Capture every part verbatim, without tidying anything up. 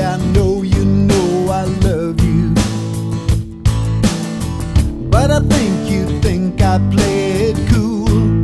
I know you know I love you, but I think you think I play it cool.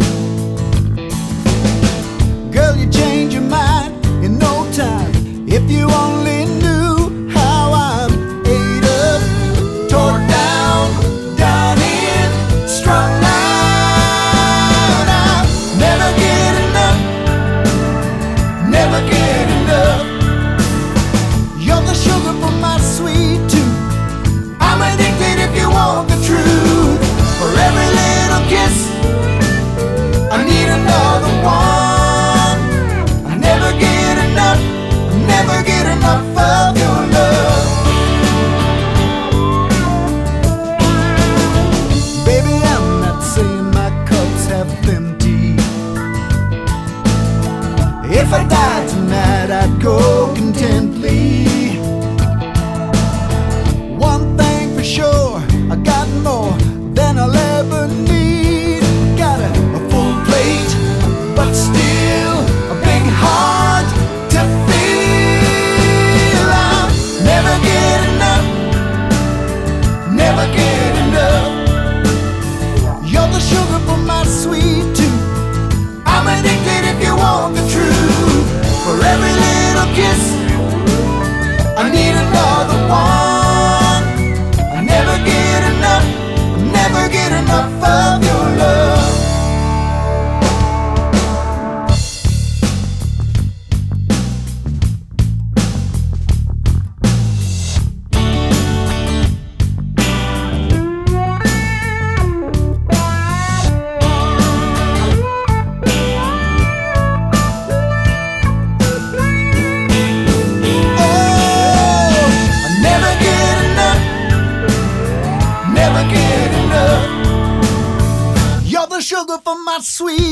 Girl, you change your mind in no time. If you only knew how I'm ate up, tore down, done in, strung out. I'll never get enough, never get enough. You're the sugar for my sweet tooth. I'm addicted if you want the truth. For every little kiss, I need another one. I never get enough, never get enough of your love. Baby, I'm not saying my cup's half empty. If I died tonight, I'd go contently. One thing for sure, I got more than I'll ever need. Got a, a full plate, but still a big heart to feel. I'll never get enough, never get enough. You're the sugar for my sweet tooth. I'm addicted if you want the truth. For every little kiss, I need another one. I never get enough, never get enough of your love. Never get enough. You're the sugar for my sweet